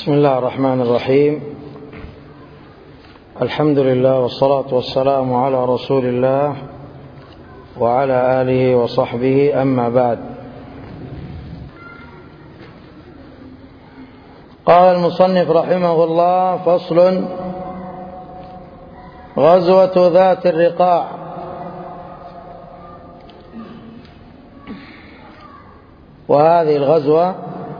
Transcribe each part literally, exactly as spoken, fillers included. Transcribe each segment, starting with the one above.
بسم الله الرحمن الرحيم. الحمد لله والصلاة والسلام على رسول الله وعلى آله وصحبه، أما بعد. قال المصنف رحمه الله: فصل: غزوة ذات الرقاع. وهذه الغزوة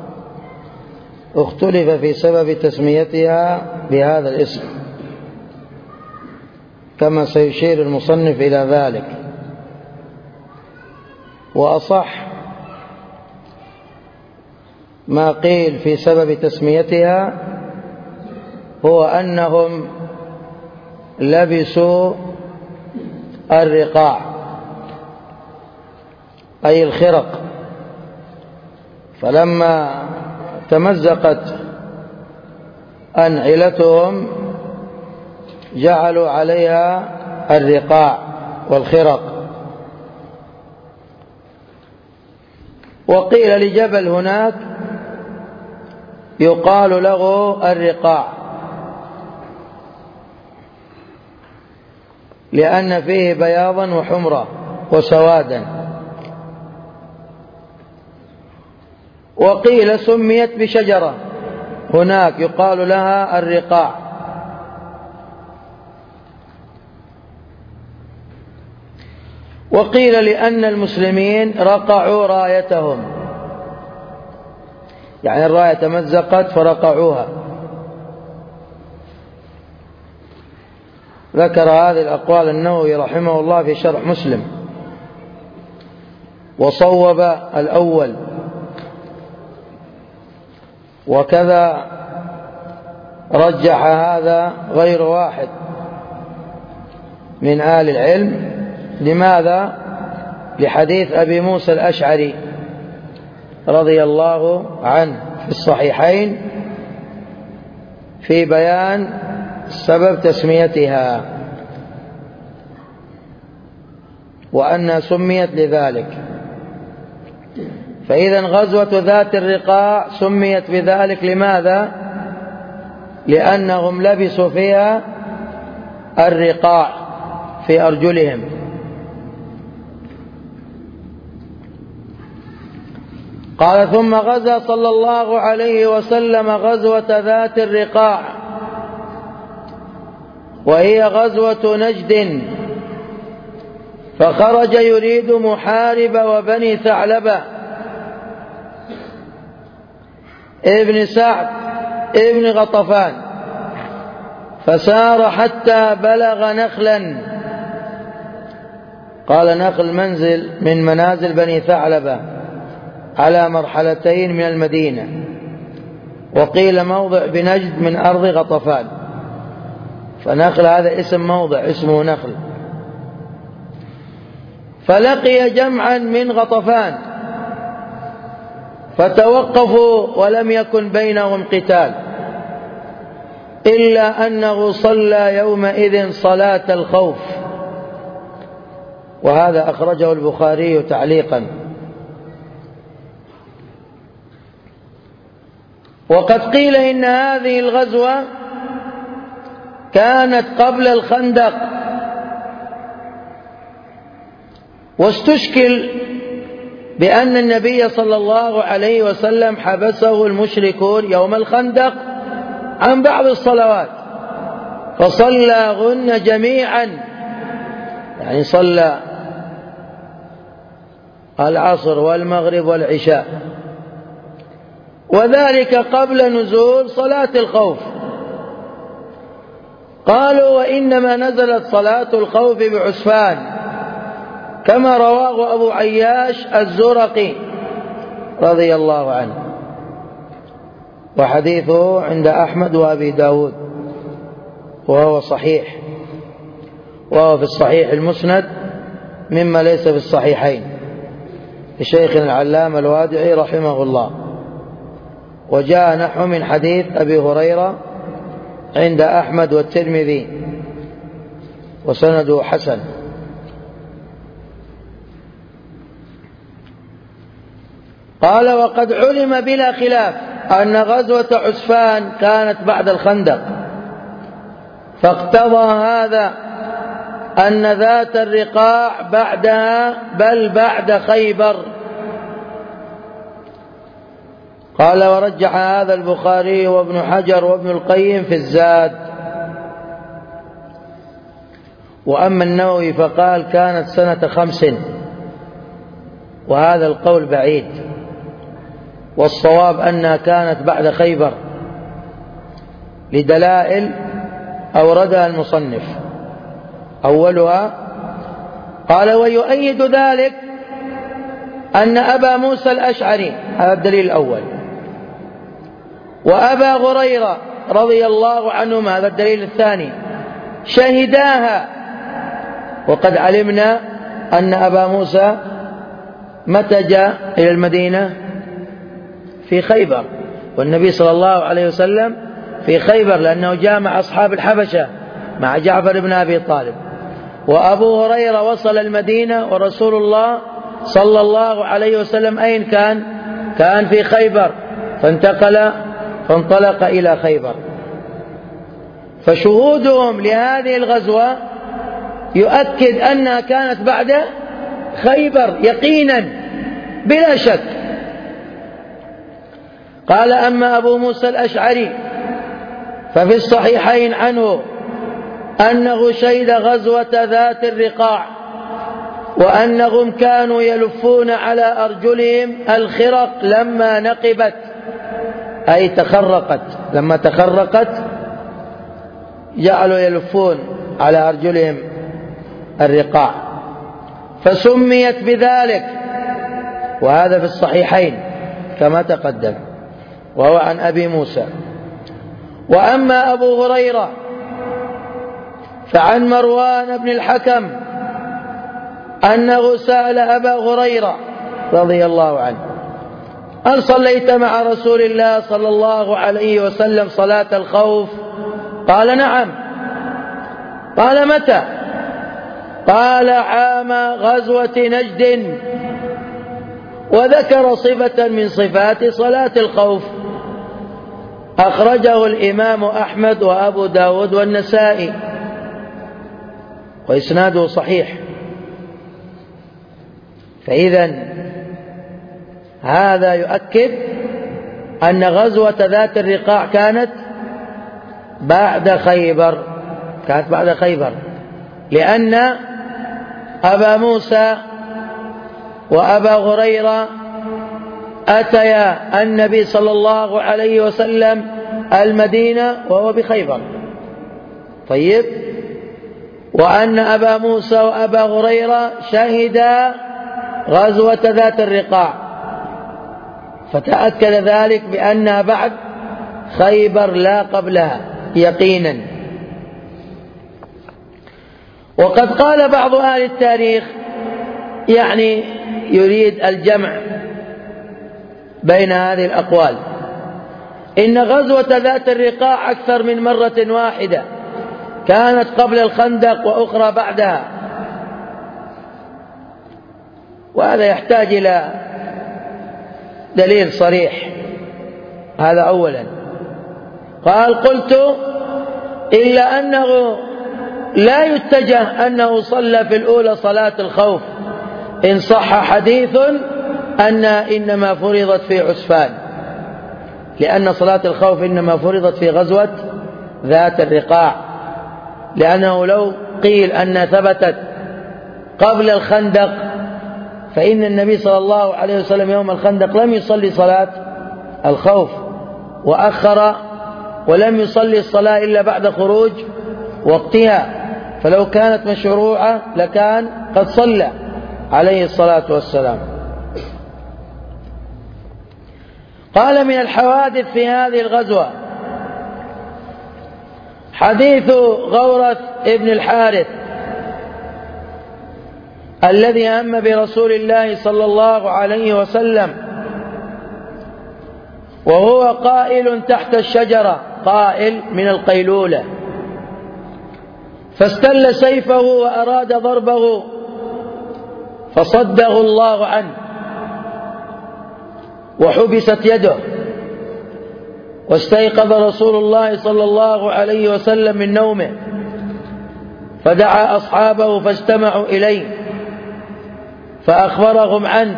اختلف في سبب تسميتها بهذا الاسم، كما سيشير المصنف إلى ذلك. وأصح ما قيل في سبب تسميتها هو أنهم لبسوا الرقاع، أي الخرق، فلما تمزقت أنعلتهم جعلوا عليها الرقاع والخرق. وقيل لجبل هناك يقال له الرقاع، لأن فيه بياضا وحمرا وسوادا. وقيل سميت بشجرة هناك يقال لها الرقاع. وقيل لأن المسلمين رقعوا رايتهم، يعني الراية تمزقت فرقعوها. ذكر هذه الأقوال النووي رحمه الله في شرح مسلم، وصوب الأول، وكذا رجح هذا غير واحد من أهل العلم. لماذا؟ لحديث أبي موسى الأشعري رضي الله عنه في الصحيحين في بيان سبب تسميتها، وأنها سميت لذلك. فإذا غزوة ذات الرقاع سميت بذلك. لماذا؟ لأنهم لبسوا فيها الرقاع في أرجلهم. قال: ثم غزا صلى الله عليه وسلم غزوة ذات الرقاع، وهي غزوة نجد، فخرج يريد محارب وبني ثعلبة ابن سعد ابن غطفان، فسار حتى بلغ نخلا. قال: نخل منزل من منازل بني ثعلبة على مرحلتين من المدينة، وقيل موضع بنجد من أرض غطفان، فنخل هذا اسم موضع اسمه نخل. فلقي جمعا من غطفان فتوقفوا، ولم يكن بينهم قتال، إلا أنه صلى يومئذ صلاة الخوف. وهذا أخرجه البخاري تعليقا. وقد قيل إن هذه الغزوة كانت قبل الخندق، واستشكل بأن النبي صلى الله عليه وسلم حبسه المشركون يوم الخندق عن بعض الصلوات، فصلىهن جميعا، يعني صلى العصر والمغرب والعشاء، وذلك قبل نزول صلاة الخوف. قالوا: وإنما نزلت صلاة الخوف بعسفان، كما رواه أبو عياش الزرقي رضي الله عنه، وحديثه عند أحمد وأبي داود، وهو صحيح، وهو في الصحيح المسند مما ليس في الصحيحين لشيخنا العلامة الوادعي رحمه الله. وجاء نحو من حديث أبي هريرة عند أحمد والترمذي، وسنده حسن. قال: وقد علم بلا خلاف أن غزوة عسفان كانت بعد الخندق، فاقتضى هذا أن ذات الرقاع بعدها بل بعد خيبر. قال ورجح هذا البخاري وابن حجر وابن القيم في الزاد. وأما النووي فقال كانت سنة خمس، وهذا القول بعيد، والصواب أنها كانت بعد خيبر لدلائل أوردها المصنف. أولها قال ويؤيد ذلك أن أبا موسى الأشعري، هذا الدليل الأول، وأبا هريرة رضي الله عنهما، هذا الدليل الثاني، شهداها. وقد علمنا أن أبا موسى متى جاء إلى المدينة؟ في خيبر، والنبي صلى الله عليه وسلم في خيبر، لأنه جاء مع أصحاب الحبشة مع جعفر بن أبي طالب. وأبو هريرة وصل المدينة ورسول الله صلى الله عليه وسلم أين كان؟ كان في خيبر، فانتقل فانطلق إلى خيبر. فشهودهم لهذه الغزوة يؤكد أنها كانت بعد خيبر يقينا بلا شك. قال أما أبو موسى الأشعري ففي الصحيحين عنه أنه شهد غزوة ذات الرقاع، وأنهم كانوا يلفون على أرجلهم الخرق لما نقبت، أي تخرقت، لما تخرقت جعلوا يلفون على أرجلهم الرقاع، فسميت بذلك، وهذا في الصحيحين كما تقدم، وهو عن أبي موسى. وأما أبو هريرة فعن مروان بن الحكم أنه سأل أبا هريرة رضي الله عنه هل صليت مع رسول الله صلى الله عليه وسلم صلاة الخوف؟ قال نعم. قال متى؟ قال عام غزوة نجد، وذكر صفة من صفات صلاة الخوف. أخرجه الإمام أحمد وأبو داود والنسائي، وإسناده صحيح. فإذا هذا يؤكد أن غزوة ذات الرقاع كانت بعد خيبر، كانت بعد خيبر، لأن أبا موسى وأبا هريرة أتيا النبي صلى الله عليه وسلم المدينة وهو بخيبر. طيب، وأن أبا موسى وأبا هريرة شهدا غزوة ذات الرقاع، فتأكد ذلك بأنها بعد خيبر لا قبلها يقينا. وقد قال بعض أهل التاريخ، يعني يريد الجمع بين هذه الأقوال، إن غزوة ذات الرقاع أكثر من مرة واحدة، كانت قبل الخندق وأخرى بعدها، وهذا يحتاج إلى دليل صريح. هذا أولا. قال قلت إلا أنه لا يتجه أنه صلى في الأولى صلاة الخوف، إن صح حديث أن إنما فرضت في عسفان، لأن صلاة الخوف إنما فرضت في غزوة ذات الرقاع، لأنه لو قيل أن ثبتت قبل الخندق فإن النبي صلى الله عليه وسلم يوم الخندق لم يصلي صلاة الخوف، وأخر ولم يصلي الصلاة إلا بعد خروج وقتها، فلو كانت مشروعة لكان قد صلى عليه الصلاة والسلام. قال من الحوادث في هذه الغزوة حديث غورث ابن الحارث الذي هم برسول الله صلى الله عليه وسلم وهو قائل تحت الشجرة، قائل من القيلولة، فاستل سيفه وأراد ضربه فصده الله عنه وحبست يده، واستيقظ رسول الله صلى الله عليه وسلم من نومه فدعا أصحابه فاجتمعوا إليه فأخبرهم عنه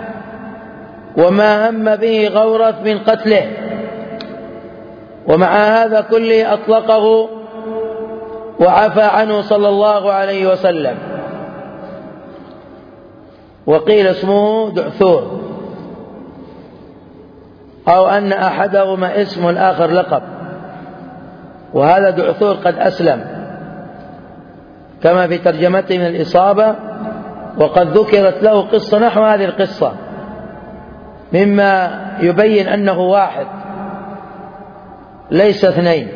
وما هم به غورث من قتله، ومع هذا كله أطلقه وعفى عنه صلى الله عليه وسلم. وقيل اسمه دعثور، أو أن أحدهما اسم الآخر لقب، وهذا دعثور قد أسلم كما في ترجمته من الإصابة، وقد ذكرت له قصة نحو هذه القصة مما يبين أنه واحد ليس اثنين.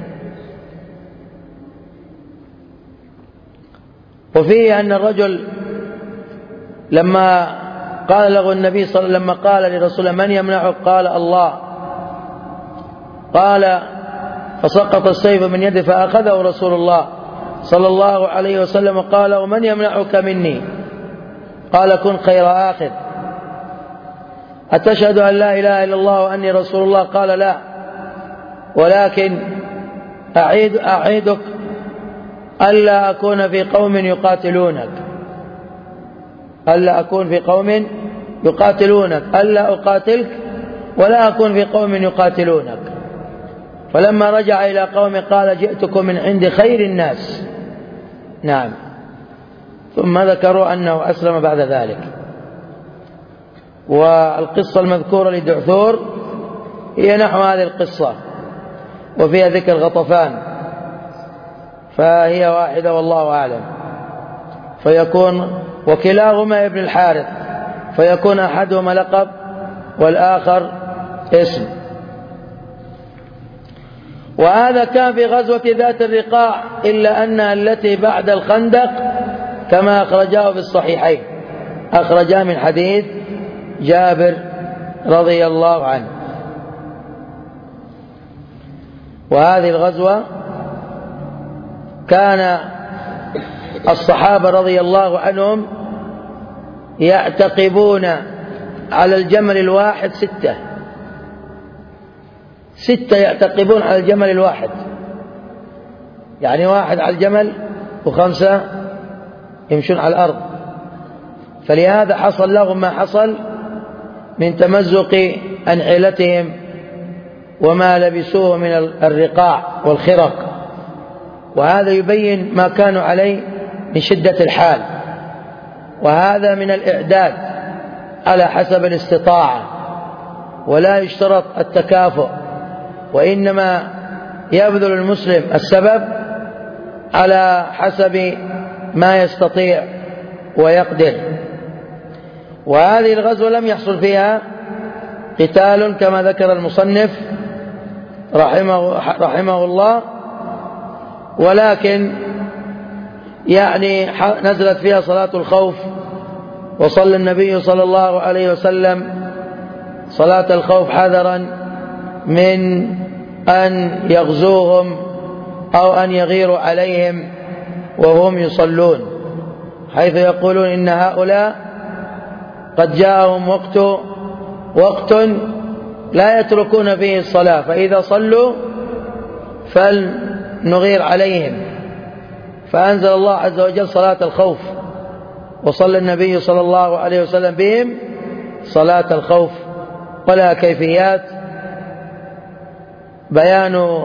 وفيه أن الرجل لما قال له النبي صلى الله عليه وسلم، لما قال لرسوله من يمنعك؟ قال الله. قال فسقط السيف من يده فأخذه رسول الله صلى الله عليه وسلم وقال ومن يمنعك مني؟ قال كن خير آخذ. أتشهد أن لا إله إلا الله وأني رسول الله؟ قال لا، ولكن أعيد أعيدك ألا أكون في قوم يقاتلونك، ألا أكون في قوم يقاتلونك، ألا أقاتلك ولا أكون في قوم يقاتلونك. فلما رجع إلى قومه قال جئتكم من عند خير الناس. نعم. ثم ذكروا أنه أسلم بعد ذلك. والقصة المذكورة لدعثور هي نحو هذه القصة، وفيها ذكر غطفان، فهي واحدة والله أعلم. فيكون وكلاهما ابن الحارث، فيكون أحدهما لقب والآخر اسم. وهذا كان في غزوة ذات الرقاع، إلا أنها التي بعد الخندق كما أخرجاه في الصحيحين، أخرجاه من حديث جابر رضي الله عنه. وهذه الغزوة كان الصحابة رضي الله عنهم يعتقبون على الجمل الواحد ستة ستة يعتقبون على الجمل الواحد، يعني واحد على الجمل وخمسة يمشون على الأرض. فلهذا حصل لهم ما حصل من تمزق أنعلتهم وما لبسوه من الرقاع والخرق، وهذا يبين ما كانوا عليه من شدة الحال. وهذا من الإعداد على حسب الاستطاعة، ولا يشترط التكافؤ، وإنما يبذل المسلم السبب على حسب ما يستطيع ويقدر. وهذه الغزوة لم يحصل فيها قتال كما ذكر المصنف رحمه, رحمه الله، ولكن يعني نزلت فيها صلاة الخوف، وصلى النبي صلى الله عليه وسلم صلاة الخوف حذرا من أن يغزوهم أو أن يغيروا عليهم وهم يصلون، حيث يقولون إن هؤلاء قد جاءهم وقت وقت لا يتركون فيه الصلاة، فإذا صلوا فلنغير عليهم. فأنزل الله عز وجل صلاة الخوف، وصلى النبي صلى الله عليه وسلم بهم صلاة الخوف، ولا كيفيات بيان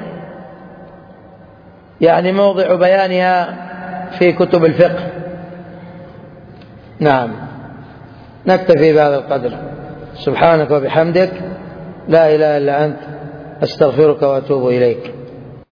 يعني موضع بيانها في كتب الفقه. نعم. نكتفي بهذا القدر. سبحانك وبحمدك، لا إله إلا أنت، أستغفرك وأتوب إليك.